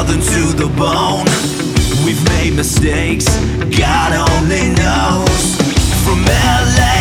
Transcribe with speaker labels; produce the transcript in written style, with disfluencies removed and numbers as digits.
Speaker 1: Southern to the bone. We've made mistakes, God only knows. From LA